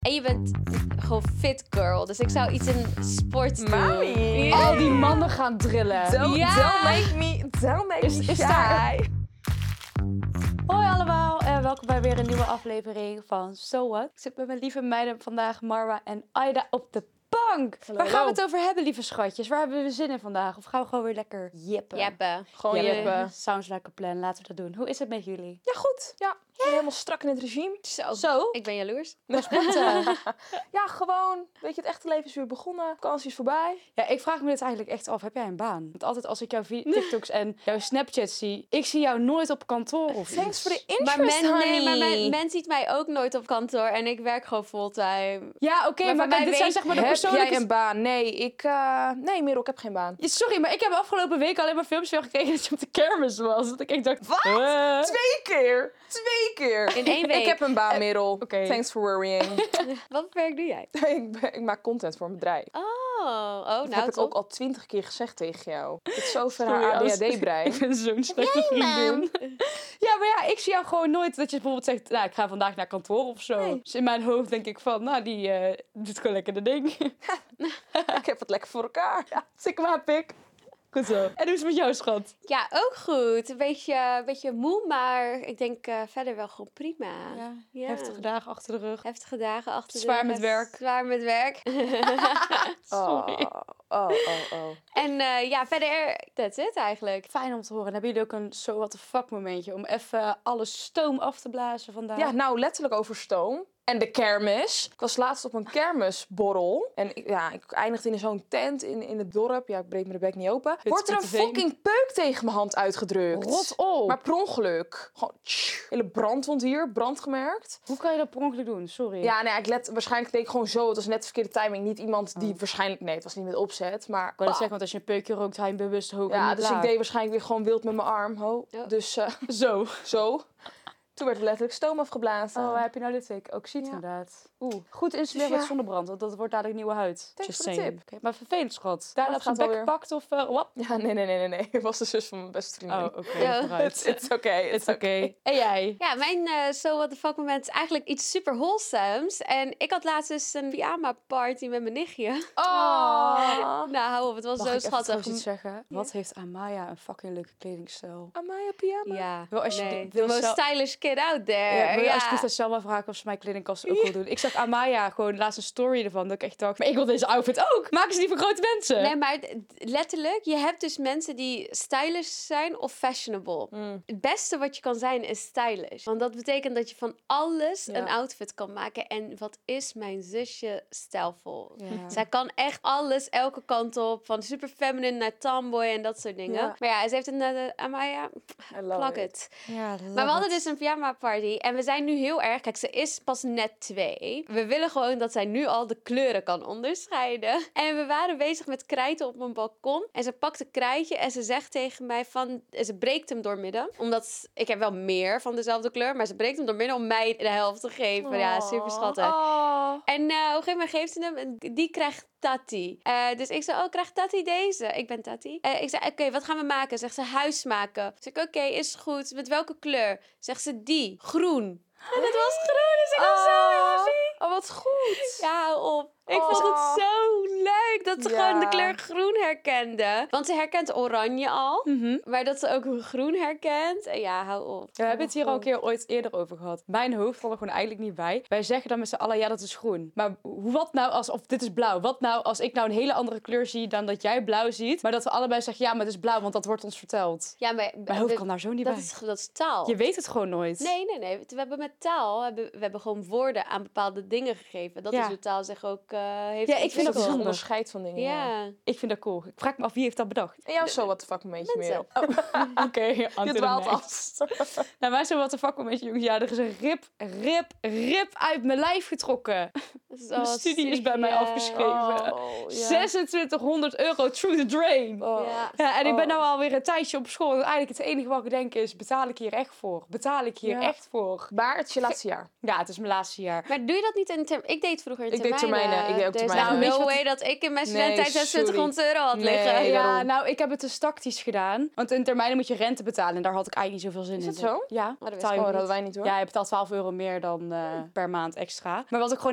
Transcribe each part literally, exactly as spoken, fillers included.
En je bent gewoon fit girl. Dus ik zou iets in sport doen. Mami. Ja. Al die mannen gaan drillen. Don't, Ja. don't make me, don't make Is- me is shy. daar- Hoi allemaal en welkom bij weer een nieuwe aflevering van So What. Ik zit met mijn lieve meiden vandaag, Marwa en Aida, op de bank. Hallo, Waar gaan we hallo. het over hebben, lieve schatjes? Waar hebben we zin in vandaag? Of gaan we gewoon weer lekker jippen? Jeppe. Gewoon Jippen. jippen. Sounds like a plan. Laten we dat doen. Hoe is het met jullie? Ja, goed. Ja. Ik ben helemaal strak in het regime. Zo. Zo? Ik ben jaloers. Ja, gewoon. Weet je, het echte leven is weer begonnen. Vakantie is voorbij. Ja, ik vraag me dit eigenlijk echt af. Heb jij een baan? Want altijd als ik jouw vi- TikToks en jouw Snapchat zie, ik zie jou nooit op kantoor of Thanks iets. voor de interest, Maar men, honey. nee, maar men, men ziet mij ook nooit op kantoor. En ik werk gewoon fulltime. Ja, oké, Maar maar, voor kijk, mij dit zijn weet- zeg maar de Heb persoonlijke... jij een baan? Nee, ik... uh, nee, Merel, ik heb geen baan. Ja, sorry, maar ik heb afgelopen week alleen maar filmpjes van gekregen dat je op de kermis was. Dat ik echt dacht... Wat? eh. Twee keer! Twee keer! In één week. Ik heb een baan, Merel. Oké. Thanks for worrying. Wat voor werk doe jij? ik, ben- ik maak content voor een bedrijf. Oh, oh nou Dat heb ik top. ook al twintig keer gezegd tegen jou. Het is zo ver Sorry, haar A als- D H D-brein. Ik ben zo'n slechte vriendin. Ja, maar ja, ik zie jou gewoon nooit dat je bijvoorbeeld zegt... Nou, ik ga vandaag naar kantoor of zo. Nee. Dus in mijn hoofd denk ik van... Nou, die eh, doet gewoon lekker de ding. Ik heb het lekker voor elkaar. Ja. Tik maar, pik. Goed zo. En hoe is het met jou, schat? Ja, ook goed. Een beetje, een beetje moe, maar ik denk uh, verder wel gewoon prima. Ja. Heftige dagen achter de rug. Heftige dagen achter Zwaar de met rug. werk. Zwaar met werk. Sorry. Oh, oh, oh, oh. En uh, ja, verder, that's it eigenlijk. Fijn om te horen. En hebben jullie ook een so what the fuck momentje om even alle stoom af te blazen vandaag? Ja, nou, letterlijk over stoom. En de kermis. Ik was laatst op een kermisborrel. En ik, ja, ik eindigde in zo'n tent in, in het dorp. Ja, ik breek me de bek niet open. Wordt er een met de veen. fucking peuk tegen mijn hand uitgedrukt. Rot op. Maar per ongeluk. Gewoon, tsch, hele brandwond hier, brand gemerkt. Hoe kan je dat per ongeluk doen? Sorry. Ja, nee, ik let, waarschijnlijk deed ik gewoon zo. Het was net verkeerde timing. Niet iemand die waarschijnlijk... Nee, het was niet met opzet, maar... Ik kan het zeggen, want als je een peukje rookt, ga je bewust hoog en Ja, niet dus ik laag. deed waarschijnlijk weer gewoon wild met mijn arm. Ho. Ja. Dus uh, Zo. zo. Toen werd er letterlijk stoom afgeblazen. Oh, waar heb je nou dit ik? Ook ziet Ja. inderdaad. Oeh. Goed insmeren Dus ja. met zonnebrand, want dat wordt dadelijk nieuwe huid. Thanks Just voor de saying. tip. Oké, maar vervelend, schat. Daarna dat heb je gaat bek wel weer. gepakt of uh, wat? Ja, nee, nee, nee, nee, nee. Het was de zus van mijn beste vriendin. Oh, oké. Ja. vooruit. It's, it's okay. It's, It's oké. En jij? Ja, mijn uh, so what the fuck moment is eigenlijk iets super wholesomes. En ik had laatst dus een pyjama party met mijn nichtje. Oh. Nou, hou op, het was Mag zo ik even schattig. trouwens iets zeggen? Wat heeft Amaya een fucking leuke kledingstijl? Amaya pyjama. Ja, Wel, als je nee. wil The most zelf- stylish kid out there. Ja, wil je Ja. alsjeblieft aan Selma vragen of ze mijn kledingkast ook wil doen? Ik zag Amaya gewoon laatst een story ervan dat ik echt dacht, maar ik wil deze outfit ook. Maken ze die voor grote mensen? Nee, maar d- letterlijk, je hebt dus mensen die stylish zijn of fashionable. Mm. Het beste wat je kan zijn is stylish. Want dat betekent dat je van alles Ja. een outfit kan maken. En wat is mijn zusje stijlvol. Ja. Zij kan echt alles, elke kant op. Van super feminine naar tomboy en dat soort dingen. Ja. Maar ja, ze heeft een uh, Amaya, I love plak it. het. Ja, Maar we hadden dus een pyjama party en we zijn nu heel erg... Kijk, ze is pas net twee. We willen gewoon dat zij nu al de kleuren kan onderscheiden. En we waren bezig met krijten op mijn balkon. En ze pakt een krijtje en ze zegt tegen mij van... Ze breekt hem doormidden. Omdat ik heb wel meer van dezelfde kleur. Maar ze breekt hem doormidden om mij de helft te geven. Ja, super schattig. Oh. En uh, op een gegeven moment geeft ze hem en die krijgt Tati. Uh, dus ik zei, oh, krijgt Tati deze? Ik ben Tati. Uh, ik zei, oké, okay, wat gaan we maken? Zegt ze, huis maken. Dus ik, oké, okay, is goed. Met welke kleur? Zegt ze, die. Groen. En het was groen, dus ik was zo happy. Oh, wat goed. Ja, hou op. Ik Oh. vond het zo leuk dat ze Ja. gewoon de kleur groen herkende. Want ze herkent oranje al. Mhm. Maar dat ze ook groen herkent. En ja, hou op. Ja, we hebben het hier al een keer ooit eerder over gehad. Mijn hoofd valt er gewoon eigenlijk niet bij. Wij zeggen dan met z'n allen, ja, dat is groen. Maar hoe- wat nou als, of dit is blauw. Wat nou als ik nou een hele andere kleur zie dan dat jij blauw ziet. Maar dat we allebei zeggen, ja, maar het is blauw, want dat wordt ons verteld. Ja, maar Mijn hoofd we- kan daar zo niet dat bij. is, dat is taal. Je weet het gewoon nooit. Nee, nee, nee. We hebben met taal, hebben, we hebben gewoon woorden aan bepaalde dingen gegeven. Dat Ja. is hoe taal zich ook uh, heeft Ja, ik vind dat Het is een ontwikkeld. onderscheid van dingen. Ja. Ja. Ik vind dat cool. Ik vraag me af, wie heeft dat bedacht? En jouw zo wat de fuck momentje Mensen. meer. Oké, Je dwaalt af. Nou, mijn zo wat de fuck met je jongens. Ja, er is een rip, rip, rip uit mijn lijf getrokken. Mijn studie is bij mij afgeschreven. Oh, ja. zesentwintighonderd euro through the drain. Oh. Ja. Ja, en ik ben Oh. nou alweer een tijdje op school. En eigenlijk het enige wat ik denk is, betaal ik hier echt voor? Betaal ik hier Ja. echt voor? Maar het is je laatste jaar. Ja, het is mijn laatste jaar. Maar doe je dat niet in termijnen? Ik deed vroeger in Ik deed termijnen. termijnen. Ik deed ook Dus termijnen. nou, Weet je no wat- way dat ik in mijn Nee, studententijd sorry. zesentwintighonderd euro had Nee. liggen. Ja, daarom. nou, ik heb het dus tactisch gedaan. Want in termijnen moet je rente betalen. En daar had ik eigenlijk niet zoveel zin Is in. dat zo? Ja. dat wist betaal ik je Oh, dat niet. hadden wij niet hoor. Ja, je betaalt twaalf euro meer dan eh, per maand extra. Maar wat ik gewoon heb gedaan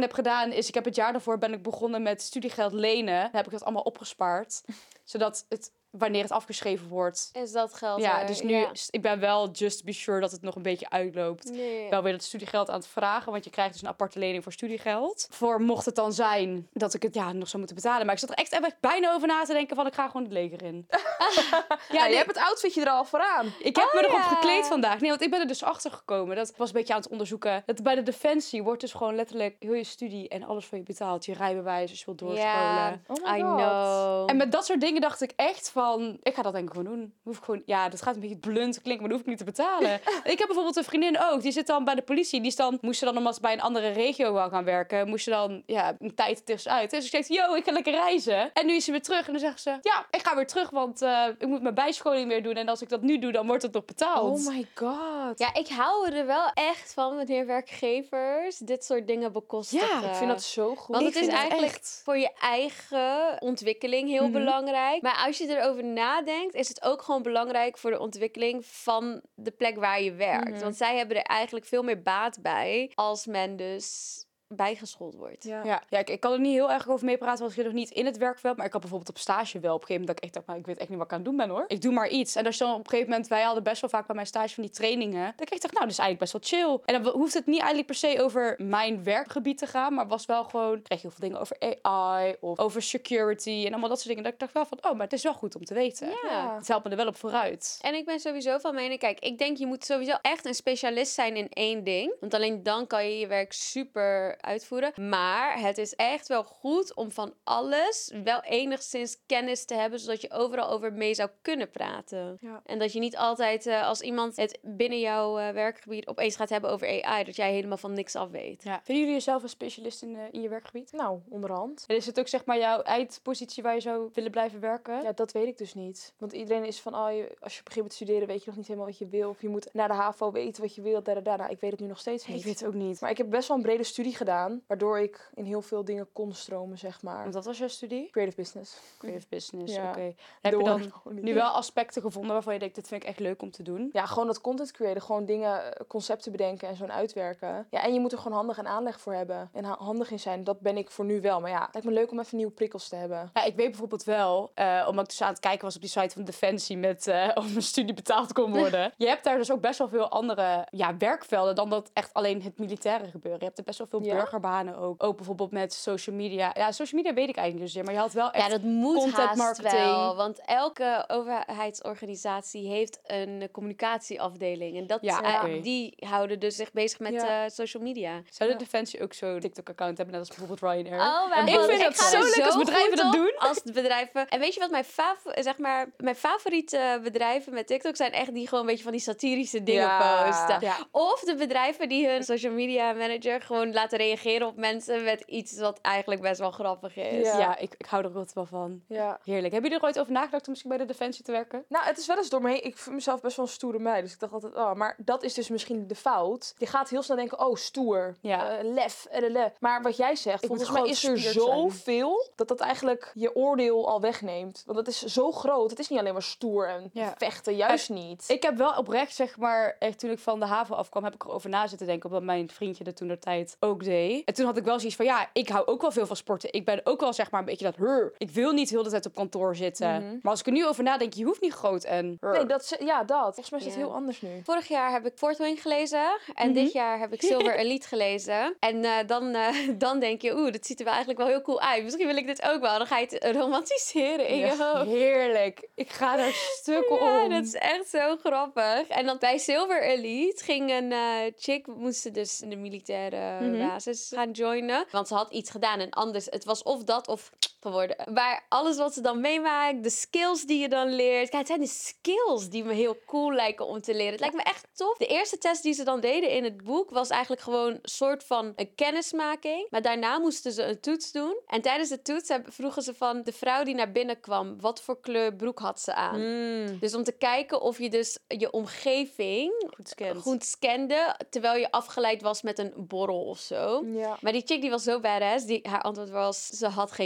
gedaan is, ik heb het jaar daarvoor ben ik begonnen met studiegeld lenen. Dan heb ik dat allemaal opgespaard. Zodat het, wanneer het afgeschreven wordt... Is dat geld Ja, er? dus nu, Ja. ik ben wel just to be sure dat het nog een beetje uitloopt. Nee. Wel weer dat studiegeld aan het vragen, want je krijgt dus een aparte lening voor studiegeld. Voor mocht het dan zijn dat ik het ja, nog zou moeten betalen. Maar ik zat er echt, echt bijna over na te denken van ik ga gewoon het leger in. Ja, Ja, je nee, hebt het outfitje er al vooraan. ik heb Oh, me erop ja. gekleed vandaag. Nee, want ik ben er dus achter gekomen. Dat ik was een beetje aan het onderzoeken. Dat bij de Defensie wordt dus gewoon letterlijk heel je studie en alles van je betaald. Je rijbewijs als je wilt doorscholen. Ja, Oh my I God. know. En met dat soort dingen dacht ik echt van... Ik ga dat denk ik gewoon doen. Hoef ik gewoon, ja, dat gaat een beetje blunt klinken, maar dat hoef ik niet te betalen. Ik heb bijvoorbeeld een vriendin ook. Die zit dan bij de politie. Die is dan, moest ze dan, omdat ze bij een andere regio wou gaan werken... moest ze dan ja, een tijd tussenuit. Dus ik zeg, yo, ik ga lekker reizen. En nu is ze weer terug. En dan zegt ze, ja, ik ga weer terug, want uh, ik moet mijn bijscholing weer doen. En als ik dat nu doe, dan wordt het nog betaald. Oh my god. Ja, ik hou er wel echt van wanneer werkgevers dit soort dingen bekostigen. Ja, Ik vind dat zo goed. Want Ik het is vind het eigenlijk echt. voor je eigen ontwikkeling heel Mhm. belangrijk. Maar als je erover nadenkt, is het ook gewoon belangrijk voor de ontwikkeling van de plek waar je werkt. Mhm. Want zij hebben er eigenlijk veel meer baat bij als men dus bijgeschoold wordt. Ja. Ja, ja ik, ik kan er niet heel erg over meepraten, want ik zit nog niet in het werkveld. Maar ik had bijvoorbeeld op stage wel op een gegeven moment dat ik echt dacht, maar ik weet echt niet wat ik aan het doen ben hoor. Ik doe maar iets. En als je dan op een gegeven moment, wij hadden best wel vaak bij mijn stage van die trainingen. Dat ik echt dacht, nou, dat is eigenlijk best wel chill. En dan hoeft het niet eigenlijk per se over mijn werkgebied te gaan. Maar was wel gewoon, kreeg je heel veel dingen over A I of over security en allemaal dat soort dingen. Dat ik dacht wel van, oh, maar het is wel goed om te weten. Ja. Het helpt me er wel op vooruit. En ik ben sowieso van mening, kijk, ik denk je moet sowieso echt een specialist zijn in één ding. Want alleen dan kan je je werk super uitvoeren. Maar het is echt wel goed om van alles wel enigszins kennis te hebben, zodat je overal over mee zou kunnen praten. Ja. En dat je niet altijd, uh, als iemand het binnen jouw uh, werkgebied opeens gaat hebben over A I, dat jij helemaal van niks af weet. Ja. Vinden jullie jezelf een specialist in, uh, in je werkgebied? Nou, onderhand. En is het ook zeg maar jouw eindpositie waar je zou willen blijven werken? Ja, dat weet ik dus niet. Want iedereen is van, oh, je, als je begint met studeren, weet je nog niet helemaal wat je wil. Of je moet naar de HAVO weten wat je wil. Daarna, nou, ik weet het nu nog steeds niet. Ik weet het ook niet. Maar ik heb best wel een brede studie gedaan, waardoor ik in heel veel dingen kon stromen, zeg maar. Want wat was jouw studie? Creative business. Creative business, Ja. oké. Heb je Door dan gewoon niet. nu wel aspecten gevonden waarvan je denkt, dit vind ik echt leuk om te doen? Ja, gewoon dat content creëren. Gewoon dingen, eh, concepten bedenken en zo'n uitwerken. Ja, en je moet er gewoon handig en aanleg voor hebben. En ha- handig in zijn. Dat ben ik voor nu wel. Maar ja, het lijkt me leuk om even nieuwe prikkels te hebben. Ja, ik weet bijvoorbeeld wel, uh, omdat ik dus aan het kijken was op die site van Defensie met uh, of mijn studie betaald kon worden. Je hebt daar dus ook best wel veel andere ja, werkvelden dan dat echt alleen het militaire gebeuren. Je hebt er best wel veel Ja? burgerbanen ook. Ook bijvoorbeeld met social media. Ja, social media weet ik eigenlijk niet zozeer, maar je had wel echt Ja, dat moet content haast marketing. wel. Want elke overheidsorganisatie heeft een communicatieafdeling. En dat, Ja, eh, oké. die houden dus zich bezig met Ja. eh, social media. Zou de Ja. Defensie ook zo'n TikTok-account hebben, net als bijvoorbeeld Ryanair? Oh, wij En ik gaan- vind het ga zo er leuk als bedrijven goed dat op doen. Als de bedrijven... En weet je wat mijn, fav- zeg maar, mijn favoriete bedrijven met TikTok zijn? Echt die gewoon een beetje van die satirische dingen Ja. posten. Ja. Of de bedrijven die hun social media manager gewoon laten reageren op mensen met iets wat eigenlijk best wel grappig is. Ja. Ja, ik, ik hou er ook wel van. Ja. Heerlijk. Hebben jullie er ooit over nagedacht om misschien bij de Defensie te werken? Nou, het is wel eens door me heen. Ik vind mezelf best wel een stoere meid. Dus ik dacht altijd, oh, maar dat is dus misschien de fout. Je gaat heel snel denken, oh, stoer. Ja. eh, lef, eh, le. Maar wat jij zegt, Ik volgens moet mij is er gewoon spierd zijn. zoveel dat dat eigenlijk je oordeel al wegneemt. Want het is zo groot. Het is niet alleen maar stoer en Ja. vechten, juist niet. Ik heb wel oprecht, zeg maar, echt toen ik van de haven afkwam, heb ik erover na zitten denken, omdat mijn vriendje dat toen de tijd ook deed. En toen had ik wel zoiets van, ja, ik hou ook wel veel van sporten. Ik ben ook wel, zeg maar, een beetje dat, hur. Ik wil niet heel de tijd op kantoor zitten. Mhm. Maar als ik er nu over nadenk, je hoeft niet groot en hur. Nee, dat, is- ja, dat. Volgens mij is het Ja. heel anders nu. Vorig jaar heb ik Fort Wayne gelezen. En Mhm. dit jaar heb ik Silver Elite gelezen. En eh, dan, eh, dan denk je, oeh, dat ziet er wel eigenlijk wel heel cool uit. Misschien wil ik dit ook wel. Dan ga je het romantiseren in je Ja, hoofd. heerlijk. Ik ga daar stukken Ja, om. dat is echt zo grappig. En dan bij Silver Elite ging een eh chick, moest dus in de militaire Mhm. basis gaan joinen. Want ze had iets gedaan en anders. Het was of dat of geworden. Maar alles wat ze dan meemaakt, de skills die je dan leert. Kijk, het zijn de skills die me heel cool lijken om te leren. Het lijkt me echt tof. De eerste test die ze dan deden in het boek was eigenlijk gewoon een soort van een kennismaking. Maar daarna moesten ze een toets doen. En tijdens de toets hebben- vroegen ze van de vrouw die naar binnen kwam, wat voor kleur broek had ze aan? Mm. Dus om te kijken of je dus je omgeving Goed scant. goed scande, terwijl je afgeleid was met een borrel of zo. Ja. Maar die chick die was zo badass, die, haar antwoord was, ze had geen broek aan.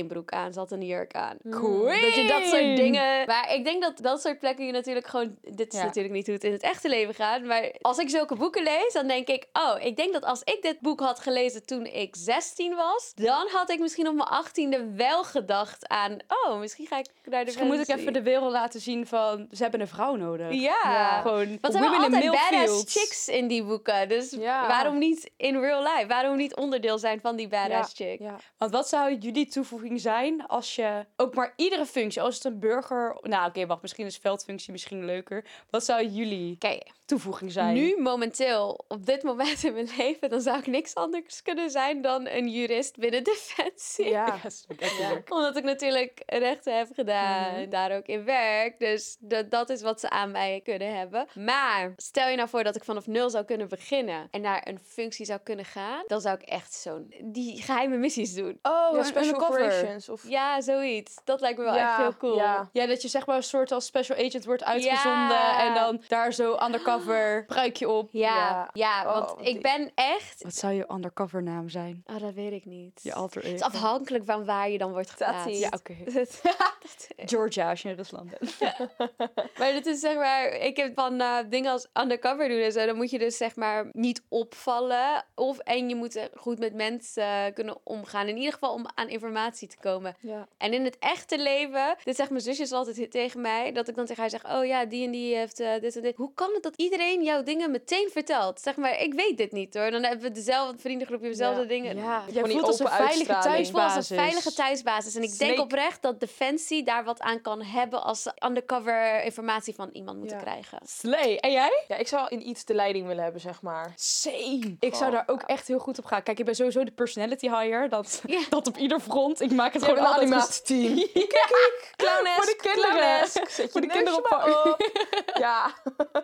aan. Ze had een jurk aan. Queen! Dat je dat soort dingen... Maar ik denk dat dat soort plekken je natuurlijk gewoon... Dit is Ja. natuurlijk niet hoe het in het echte leven gaat. Maar als ik zulke boeken lees, dan denk ik... Oh, ik denk dat als ik dit boek had gelezen toen ik zestien was... Dan had ik misschien op mijn achttiende wel gedacht aan... Oh, misschien ga ik naar de Misschien moet ik fancy. even de wereld laten zien van... Ze hebben een vrouw nodig. Ja. Ja. Gewoon Want er zijn women in altijd male badass fields. chicks in die boeken. Dus Ja. waarom niet in real life? Waarom niet onderdeel zijn van die badass chick? Ja. Want wat zou jullie toevoeging zijn als je ook maar iedere functie, als het een burger... Nou oké, wacht, misschien is veldfunctie misschien leuker. Wat zou jullie Oké, toevoeging zijn? nu momenteel, op dit moment in mijn leven... dan zou ik niks anders kunnen zijn dan een jurist binnen Defensie. Ja. Ja, dat is ook echt leuk. Omdat ik natuurlijk rechten heb gedaan en daar ook in werk. Dus dat, dat is wat ze aan mij kunnen hebben. Maar stel je nou voor dat ik vanaf nul zou kunnen beginnen... en naar een functie zou kunnen gaan... dan zou ik echt zo'n... die geheime missies doen. Oh, Ja, special undercover. operations. Of... Ja, zoiets. Dat lijkt me wel Ja, echt heel cool. ja. Ja, dat je zeg maar een soort als special agent wordt uitgezonden. Ja. En dan daar zo undercover pruikje op. Ja, Ja. ja, Oh, want wat ik die- ben echt... Wat zou je undercover naam zijn? Oh, dat weet ik niet. Je alter Het is ego. afhankelijk van waar je dan wordt geplaatst. Tati. Ja, oké. Dat- Georgia, als je in Rusland bent. Maar het is zeg maar, ik heb van eh, dingen als undercover doen en zo, dan moet je dus zeg maar niet opvallen. Of en je moet eh, goed met mensen eh, kunnen omgaan. In ieder geval om aan informatie te komen. Ja. En in het echte leven, dit zegt mijn zusjes altijd tegen mij, dat ik dan tegen haar zeg, oh ja, die en die heeft eh, dit en dit. Hoe kan het dat iedereen jouw dingen meteen vertelt? Zeg maar, ik weet dit niet hoor. Dan hebben we dezelfde vriendengroepje, dezelfde Ja. dingen. Ja, Gewoon jij die voelt als een open veilige uitstraling. Ik voel als thuisbasis. een veilige thuisbasis. En ik denk Snake. oprecht dat Defensie daar wat aan kan hebben als ze undercover informatie van iemand moeten Ja. krijgen. Slay. En jij? Ja, ik zou in iets de leiding willen hebben, zeg maar. Same. Ik zou daar ook echt heel goed op gaan. Kijk, ik ben sowieso de personality hire. Dat, Ja. dat op ieder front. Ik maak het Je gewoon hebt een altijd animatieteam. Ja. Clownesk, Voor de kinderen. clownesk. Zet Voor je de kinderen neusje maar op. Ja.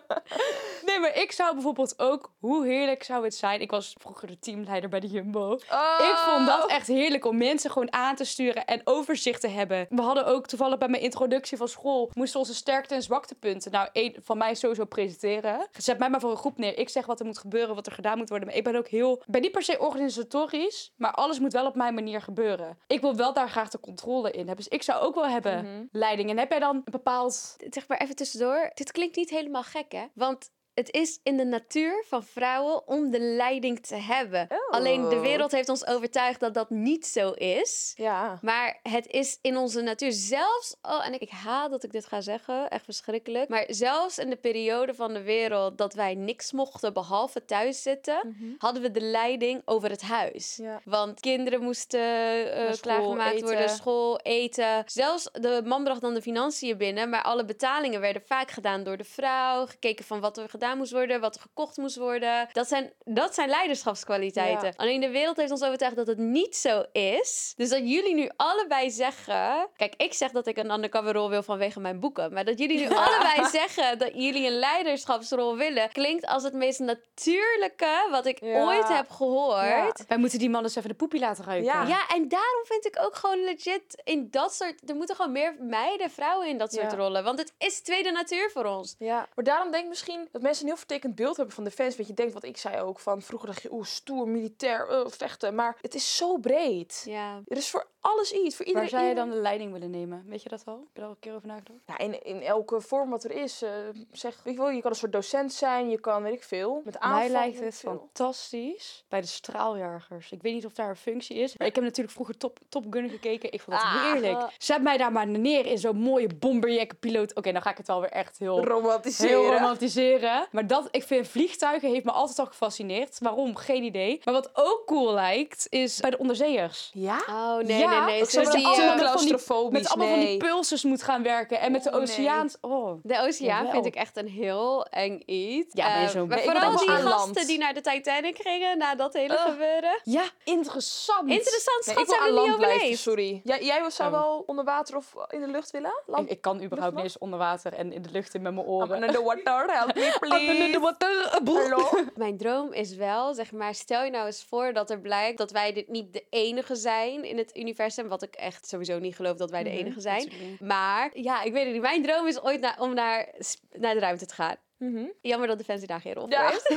Nee, maar ik zou bijvoorbeeld ook... Hoe heerlijk zou het zijn... Ik was vroeger de teamleider bij de Jumbo. Ik vond dat echt heerlijk om mensen gewoon aan te sturen en overzicht te hebben. We hadden ook toevallig bij mijn introductie van school... moesten onze sterkte- en zwaktepunten... Nou, één van mij sowieso presenteren. Zet mij maar voor een groep neer. Ik zeg wat er moet gebeuren, wat er gedaan moet worden. Maar ik ben ook heel... Ik ben niet per se organisatorisch... maar alles moet wel op mijn manier gebeuren. Ik wil wel daar graag de controle in hebben. Dus ik zou ook wel hebben Mhm. leiding. En heb jij dan een bepaald... Zeg maar even tussendoor. Dit klinkt niet helemaal gek, hè? Want het is in de natuur van vrouwen om de leiding te hebben. Oh. Alleen de wereld heeft ons overtuigd dat dat niet zo is. Ja. Maar het is in onze natuur zelfs... Oh, en ik, ik haat dat ik dit ga zeggen. Echt verschrikkelijk. Maar zelfs in de periode van de wereld dat wij niks mochten behalve thuis zitten... hadden we de leiding over het huis. Ja. Want kinderen moesten eh, Naar school, klaargemaakt eten. worden, school, eten. Zelfs de man bracht dan de financiën binnen... maar alle betalingen werden vaak gedaan door de vrouw. Gekeken van wat er gedaan moest worden, wat er gekocht moest worden. Dat zijn, dat zijn leiderschapskwaliteiten. Ja. Alleen de wereld heeft ons overtuigd dat het niet zo is. Dus dat jullie nu allebei zeggen... Kijk, ik zeg dat ik een undercover rol wil vanwege mijn boeken. Maar dat jullie nu allebei zeggen dat jullie een leiderschapsrol willen... klinkt als het meest natuurlijke wat ik Ja. ooit heb gehoord. Wij moeten die man dus even de poepie laten ruiken. Ja. Ja, en daarom vind ik ook gewoon legit in dat soort... Er moeten gewoon meer meiden, vrouwen in dat soort Ja. rollen. Want het is tweede natuur voor ons. Ja, maar daarom denk ik misschien dat mensen een heel vertekend beeld hebben van Defensie. Want je denkt, wat ik zei ook, van vroeger dacht je, oeh, stoer, militair, eh, vechten. Maar het is zo breed. Ja. Er is voor alles iets, voor iedereen. Waar zou je dan de leiding willen nemen? Weet je dat al? Heb je daar al een keer over nagedacht? Ja, in, in elke vorm wat er is. eh, zeg, weet je wel, je kan een soort docent zijn, je kan, weet ik veel, met aanval. Mij lijkt weet ik het veel. fantastisch bij de straaljagers. Ik weet niet of daar een functie is. Maar ik heb natuurlijk vroeger Top, Top Gun gekeken. Ik vond het Ah. heerlijk. Zet mij daar maar neer in zo'n mooie bomberjack-piloot. Oké, dan ga ik het wel weer echt heel... Romantiseren. Heel romantiseren. Maar dat, ik vind vliegtuigen heeft me altijd al gefascineerd. Waarom? Geen idee. Maar wat ook cool lijkt, is bij de onderzeeërs. Ja? Oh, nee, Ja, nee, nee. ook Zo zo zie allemaal je... met van die- claustrofobisch, Met allemaal van die nee. pulsers moet gaan werken. En met de Oh, nee. oceaans... Oh. De oceaan Jawel. vind ik echt een heel eng iets. Ja, ben je Eh, zo- maar Nee, ik vooral ben die wel aan gasten land. die naar de Titanic gingen na dat hele Ugh. gebeuren. Ja, interessant. Interessant, Nee, schat, ik wil ze aan hebben land niet blijven, overleefd. sorry. Jij, jij zou Oh. wel onder water of in de lucht willen? Land? Ik, ik kan überhaupt niet eens onder water en in de lucht in met mijn I'm oren. under the water, help me please. Hallo? Mijn droom is wel, zeg maar, stel je nou eens voor dat er blijkt dat wij dit niet de enige zijn in het universum. Wat ik echt sowieso niet geloof dat wij de Mhm, enige zijn. natuurlijk. Maar ja, ik weet het niet. Mijn droom is ooit na- om naar, sp- naar de ruimte te gaan. Mhm. Jammer dat Defensie daar geen rol voor Ja. heeft.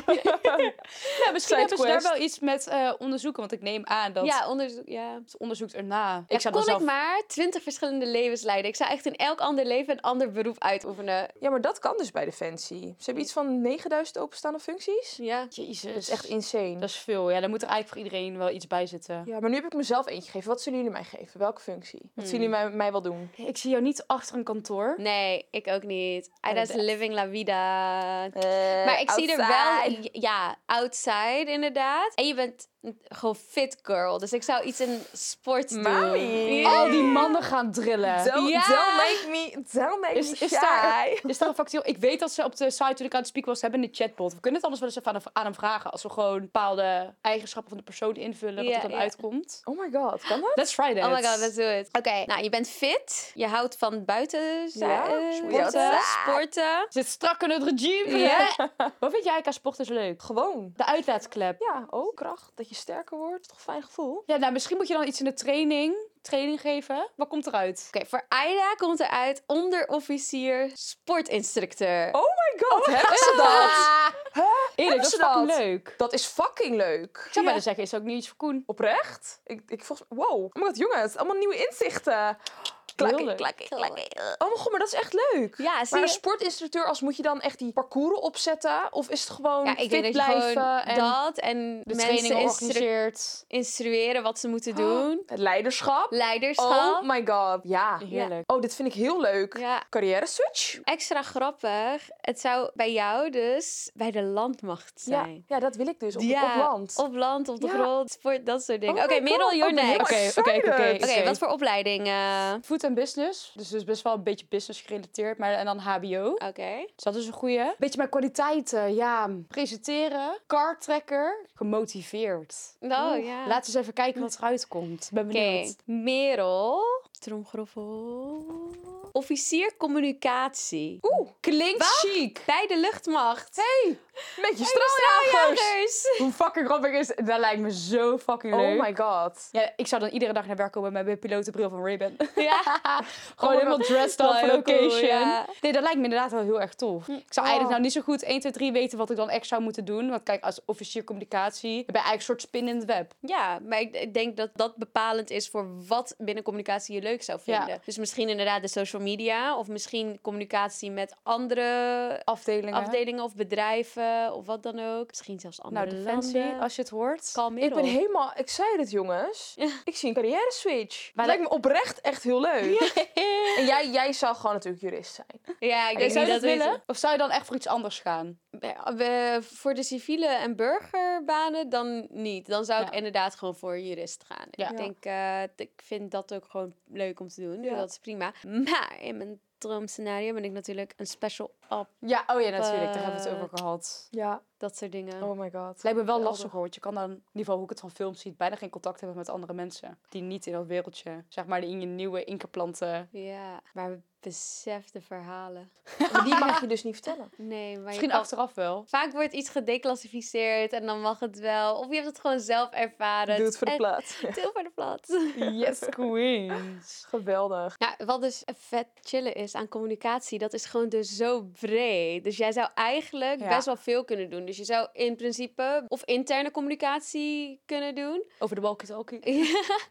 Ja, misschien hebben ze daar Sidequest. wel iets met eh, onderzoeken. Want ik neem aan dat Ja, onderzoek, ja. het onderzoekt erna. Ik Ik zou dan kon zelf... ik maar twintig verschillende levens leiden. Ik zou echt in elk ander leven een ander beroep uitoefenen. Ja, maar dat kan dus bij Defensie. Ze hebben iets van negenduizend openstaande functies. Ja. Jezus. Dat is echt insane. Dat is veel. Ja, daar moet er eigenlijk voor iedereen wel iets bij zitten. Ja, maar nu heb ik mezelf eentje gegeven. Wat zullen jullie mij geven? Welke functie? Wat Hmm. zullen jullie mij, mij wel doen? Ik zie jou niet achter een kantoor. Nee, ik ook niet. Oh, I just dat- living la vida. Eh, Maar ik zie er wel... outside. Ja, outside inderdaad. En je bent gewoon fit girl. Dus ik zou iets in sport doen. Mami. Ja. Al die mannen gaan drillen. Don't, Ja. don't make me, don't make Is, me is, shy. daar, is daar een factuur? Ik weet dat ze op de site toen ik aan het speaken was hebben in de chatbot. We kunnen het anders wel eens even aan, hem- aan hem vragen. Als we gewoon bepaalde eigenschappen van de persoon invullen. Wat Ja, er dan ja. uitkomt. Oh my god, kan dat? Let's try that. Oh my god, let's do it. Oké, nou, je bent fit. Je houdt van buiten Ja, eh, sporten. sporten. sporten. Zit strak in het regime. Ja. Wat vind jij aan sporters leuk? Gewoon. De uitlaatklep. Ja, ook kracht. Dat je sterker wordt. Is toch een fijn gevoel? Ja, nou, misschien moet je dan iets in de training, training geven. Wat komt eruit? Oké, voor Aida komt eruit onderofficier sportinstructeur. Oh my god, hebben ze dat? Eerlijk, dat ze is fucking dat? leuk. Dat is fucking leuk. Ik zou Ja. bijna zeggen, is ook niet iets voor Koen. Oprecht? Ik, ik volgens wow. Oh my god, jongens. Allemaal nieuwe inzichten. Klakkie, leuk. klakkie, klakkie. Oh mijn god, maar dat is echt leuk. Ja, zie Maar een je? sportinstructeur, als moet je dan echt die parcours opzetten? Of is het gewoon Ja, ik fit denk dat je blijven gewoon en dat en De mensen training instru- organiseert. instrueren wat ze moeten doen. het leiderschap? Leiderschap. Oh my god, ja. Heerlijk. Oh, dit vind ik heel leuk. Ja, Carrière switch? extra grappig. Het zou bij jou dus bij de landmacht Ja, zijn. ja, dat wil ik dus. Op, Ja, op land. Op land, op de Ja. grond, sport, dat soort dingen. Oh Oké, my Merel, God, you're ik ben heel next. Oké, oké, oké, excited. oké. Oké, wat voor opleiding? eh? Food en business. Dus, dus best wel een beetje business gerelateerd. Maar en dan H B O. Oké. Dus dat is een goeie. Beetje mijn kwaliteiten. Ja, presenteren. Kartrekker. Gemotiveerd. Oh, Oeh, ja. Laten we eens even kijken wat eruit komt. Ben Oké, benieuwd. Merel. Tromgroffel. Officier communicatie. Oeh, Klinkt chic. Bij de luchtmacht. hey, met je straaljagers. Straaljagers. Hoe fucking grappig is dat? Lijkt me zo fucking leuk. Oh my god. Ja, ik zou dan iedere dag naar werk komen met mijn pilotenbril van Ray-Ban. Ja. Gewoon my helemaal God. dressed up Wel for heel cool, location. ja. Nee, dat lijkt me inderdaad wel heel erg tof. Ik zou Oh. eigenlijk nou niet zo goed één, twee, drie weten wat ik dan echt zou moeten doen. Want kijk, als officier communicatie heb je eigenlijk een soort spin in het web. Ja, maar ik ik denk dat dat bepalend is voor wat binnen communicatie je leuk zou vinden. Ja. Dus misschien inderdaad de social media. Of misschien communicatie met andere Afdelingen. afdelingen of bedrijven. Of wat dan ook. Misschien zelfs andere Nou, Defensie, landen. als je het hoort. Kalm Ik ben helemaal excited, jongens. Ik zie een carrière switch. Maar Het lijkt me oprecht echt heel leuk. En jij, jij zou gewoon natuurlijk jurist zijn. Ja, ik Zou denk je niet dat dat we- willen? Of zou je dan echt voor iets anders gaan? we- we- voor de civiele en burgerbanen dan niet. Dan zou ik Ja. inderdaad gewoon voor jurist gaan. Ja. Ik denk, eh, ik vind dat ook gewoon leuk om te doen. Dus Ja. dat is prima. Maar in mijn droomscenario ben ik natuurlijk een special op. Ja, oh ja, natuurlijk. Daar hebben we het Eh, over gehad. Ja. Dat soort dingen. Oh my god. Het lijkt me wel Geweldig. lastig hoor, want je kan dan, in ieder geval hoe ik het van films zie, bijna geen contact hebben met andere mensen. Die niet in dat wereldje, zeg maar, die in je nieuwe inkaplanten. Ja, maar besef de verhalen. Maar die mag je dus niet vertellen. Nee, maar Misschien je kan- achteraf wel. Vaak wordt iets gedeclassificeerd en dan mag het wel. Of je hebt het gewoon zelf ervaren. Doe het voor de En- plaat. Doe het voor de plat. Yes, queens. Geweldig. Ja, wat dus vet chillen is aan communicatie, dat is gewoon dus zo breed. Dus jij zou eigenlijk Ja. best wel veel kunnen doen. Dus je zou in principe of interne communicatie kunnen doen. Over de walkie-talkie.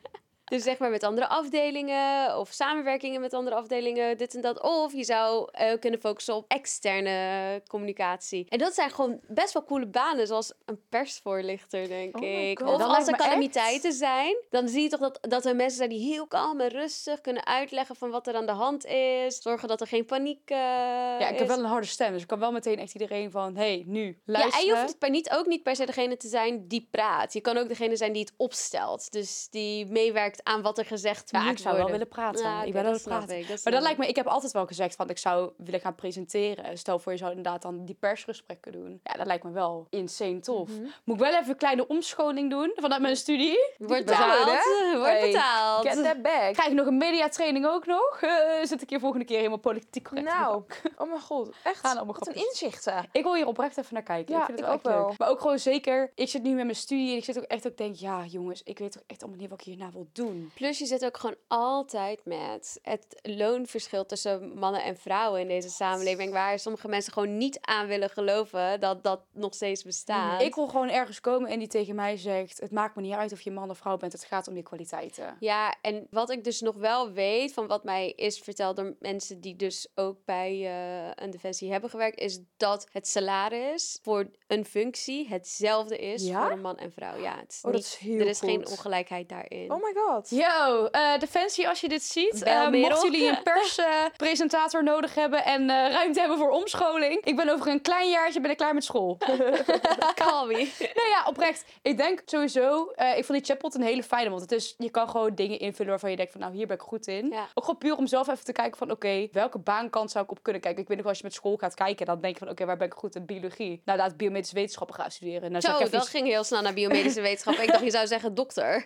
Dus zeg maar met andere afdelingen of samenwerkingen met andere afdelingen, dit en dat. Of je zou eh, kunnen focussen op externe communicatie. En dat zijn gewoon best wel coole banen, zoals een persvoorlichter, denk Oh my ik. God. Of Dat als lijkt er me echt. calamiteiten zijn, dan zie je toch dat, dat er mensen zijn die heel kalm en rustig kunnen uitleggen van wat er aan de hand is. Zorgen dat er geen paniek eh Ja, ik is. heb wel een harde stem, dus ik kan wel meteen echt iedereen van, hey, nu, luisteren. Ja, en je hoeft het per niet, ook niet per se degene te zijn die praat. Je kan ook degene zijn die het opstelt. Dus die meewerkt aan wat er gezegd Ja, moet ik zou wel worden. willen praten. Ja, ik oké, ben wel dat willen snap praten. ik, dat Maar snap dat lijkt ik. me, ik heb altijd wel gezegd van, ik zou willen gaan presenteren. Stel voor, je zou inderdaad dan die persgesprekken doen. Ja, dat lijkt me wel insane tof. Mhm. Moet ik wel even een kleine omscholing doen vanuit mijn studie? Wordt betalen, betaald. hè? Wordt Hey, betaald. Get that bag. Krijg ik nog een mediatraining ook nog? Uh, zit ik hier volgende keer helemaal politiek correct? Nou, oh mijn god. Echt, Gaan allemaal wat een grapjes. inzichten. Ik wil hier oprecht even naar kijken. Ja, ik vind het ik wel ook echt leuk. wel. Maar ook gewoon zeker, ik zit nu met mijn studie en ik zit ook echt ook denk, ja jongens, ik weet toch echt allemaal niet wat ik hierna wil doen. doen. Plus je zit ook gewoon altijd met het loonverschil tussen mannen en vrouwen in deze samenleving. Waar sommige mensen gewoon niet aan willen geloven dat dat nog steeds bestaat. Ik wil gewoon ergens komen en die tegen mij zegt... het maakt me niet uit of je man of vrouw bent, het gaat om je kwaliteiten. Ja, en wat ik dus nog wel weet van wat mij is verteld door mensen die dus ook bij uh, een defensie hebben gewerkt, is dat het salaris voor een functie hetzelfde is Ja? voor een man en vrouw. Ja, het is Oh, dat niet, is heel er is goed. geen ongelijkheid daarin. Oh my god. Yo, uh, Defensie, als je dit ziet, Bel, uh, Merel. mochten jullie een perspresentator uh, nodig hebben en uh, ruimte hebben voor omscholing. Ik ben over een klein jaartje ben ik klaar met school. Call me. Nou ja, oprecht. Ik denk sowieso, uh, ik vond die chatbot een hele fijne, want het is, je kan gewoon dingen invullen waarvan je denkt van, nou, hier ben ik goed in. Ja. Ook gewoon puur om zelf even te kijken van, oké, okay, welke baankant zou ik op kunnen kijken? Ik weet nog, als je met school gaat kijken, dan denk je van, oké, okay, waar ben ik goed in biologie? Nou, laat biomedische wetenschappen gaan studeren. Nou, Zo, zou ik dat even ging heel snel naar biomedische wetenschappen. Ik dacht, je zou zeggen dokter.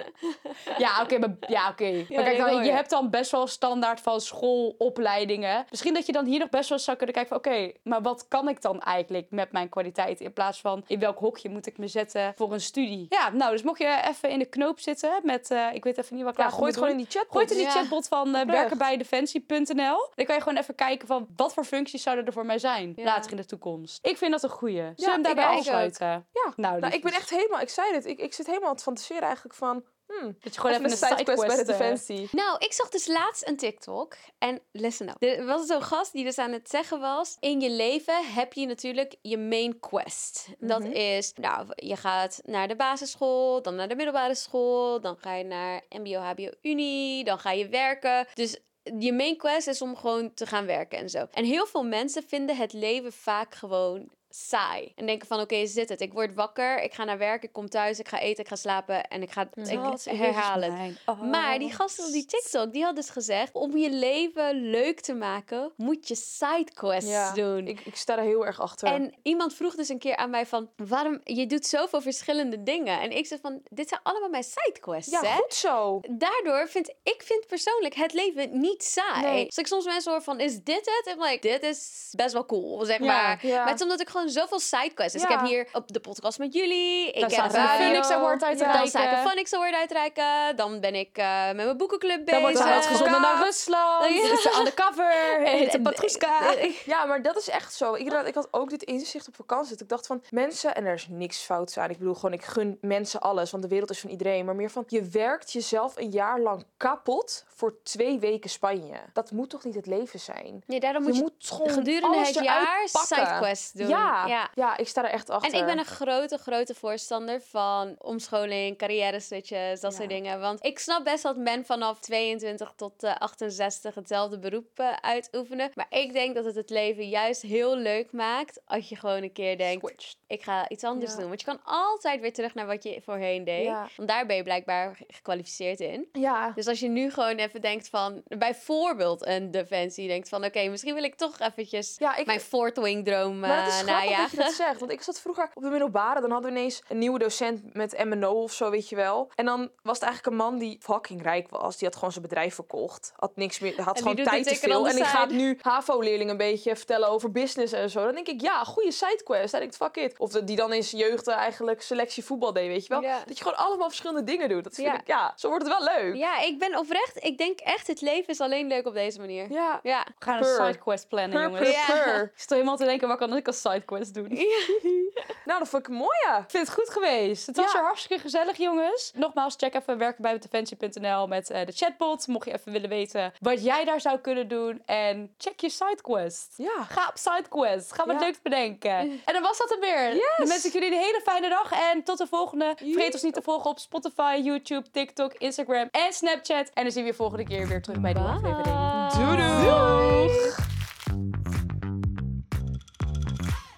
Ja, oké, okay, maar, ja, okay. Ja, maar kijk, nee, dan, hoor. je hebt dan best wel standaard van schoolopleidingen. Misschien dat je dan hier nog best wel zou kunnen kijken van, oké, okay, maar wat kan ik dan eigenlijk met mijn kwaliteit? In plaats van, in welk hokje moet ik me zetten voor een studie? Ja, nou, dus mocht je even in de knoop zitten met, uh, ik weet even niet wat ik Ja, later gooi het moet gewoon in doen. die chatbot. Gooi het in die Ja. chatbot van uh, werken bij defensie punt n l. Dan kan je gewoon even kijken van, wat voor functies zouden er voor mij zijn Ja. later in de toekomst. Ik vind dat een goeie. Zullen we Ja, hem daarbij ik ook. afsluiten? Ja. Nou, Nou, ik ben liefjes. echt helemaal, ik zei het, ik, ik zit helemaal te fantaseren eigenlijk van, hmm, Dat je gewoon even, een sidequest bij de uh, defensie. Nou, ik zag dus laatst een TikTok. En listen up. Er was zo'n gast die dus aan het zeggen was, in je leven heb je natuurlijk je main quest. Dat Mhm. is, nou, je gaat naar de basisschool, dan naar de middelbare school, dan ga je naar mbo, hbo, unie, dan ga je werken. Dus je main quest is om gewoon te gaan werken en zo. En heel veel mensen vinden het leven vaak gewoon saai. En denken van, oké, okay, is dit het? Ik word wakker, ik ga naar werk, ik kom thuis, ik ga eten, ik ga slapen en ik ga ik herhaal het. Oh. Maar die gasten op die TikTok, die had dus gezegd, om je leven leuk te maken, moet je sidequests Ja, doen. ik, ik sta er heel erg achter. En iemand vroeg dus een keer aan mij van, waarom, je doet zoveel verschillende dingen. En ik zei van, dit zijn allemaal mijn sidequests, ja, hè? goed zo. Daardoor vind ik vind persoonlijk het leven niet saai. Nee. Als ik soms mensen hoor van, is dit het? En like, dit is best wel cool, zeg Ja, maar. ja. Maar het is omdat ik gewoon zoveel sidequests. Dus Ja. ik heb hier op de podcast met jullie. Ik Dan heb staat er een radio. Phoenix Award uit te Ja. Dan reiken. sta ik een Phoenix Award uitreiken. Dan ben ik uh, met mijn boekenclub bezig. Dan wordt ze Ja. uitgezonden naar Rusland. Ja. Is ze undercover. Heet ze Patruska. Ja, maar dat is echt zo. Ik, inderdaad, ik had ook dit inzicht op vakantie. Dat ik dacht van, mensen, en er is niks fouts aan. Ik bedoel gewoon, ik gun mensen alles. Want de wereld is van iedereen. Maar meer van, je werkt jezelf een jaar lang kapot voor twee weken Spanje. Dat moet toch niet het leven zijn? Nee, daarom moet je je, moet gewoon gedurende alles het eruit jaar pakken. sidequests doen. Ja, ja. ja, ik sta er echt achter. En ik ben een grote, grote voorstander van omscholing, carrière switches, dat Ja. soort dingen. Want ik snap best dat men vanaf tweeëntwintig tot uh, achtenzestig hetzelfde beroep uh, uitoefenen. Maar ik denk dat het het leven juist heel leuk maakt als je gewoon een keer denkt, Switched. ik ga iets anders Ja. doen. Want je kan altijd weer terug naar wat je voorheen deed. Ja. Want daar ben je blijkbaar gekwalificeerd in. Ja. Dus als je nu gewoon even denkt van, bijvoorbeeld een defensie, denkt van, oké, okay, misschien wil ik toch eventjes Ja, ik, mijn fourth wing droom maar dat is uh, grappig dat je najagen. dat zegt. Want ik zat vroeger op de middelbare. Dan hadden we ineens een nieuwe docent met M en O of zo, weet je wel. En dan was het eigenlijk een man die fucking rijk was. Die had gewoon zijn bedrijf verkocht. Had niks meer, had En gewoon die doet tijd het te tikken veel. on En the die gaat side. nu HAVO-leerlingen een beetje vertellen over business en zo. Dan denk ik, ja, goede sidequest. Dan denk ik, fuck it. Of de, die dan in zijn jeugd eigenlijk selectie voetbal deed, weet je wel. Ja. Dat je gewoon allemaal verschillende dingen doet. Dat vind Ja. ik, ja, zo wordt het wel leuk. Ja, ik ben oprecht, ik denk echt, het leven is alleen leuk op deze manier. Ja. Ja. We gaan een Purr. sidequest plannen, Pur, jongens. pur, Ja. pur. Ik zit helemaal te denken, wat kan ik als sidequest doen? Nou, dat vond ik een mooie. Ik vind het goed geweest. Het was Ja. er hartstikke gezellig, jongens. Nogmaals, check even werken bij defensie punt n l met uh, de chatbot. Mocht je even willen weten wat jij daar zou kunnen doen. En check je sidequest. Ja. Ga op sidequest. Ga wat Ja. leuks bedenken. En dan was dat er weer. Yes. Dan wens ik jullie een hele fijne dag. En tot de volgende. Vergeet ons niet te volgen op Spotify, YouTube, TikTok, Instagram en Snapchat. En dan zien we je volgende keer weer terug bij de Bye. aflevering. Doei doei. Doeg!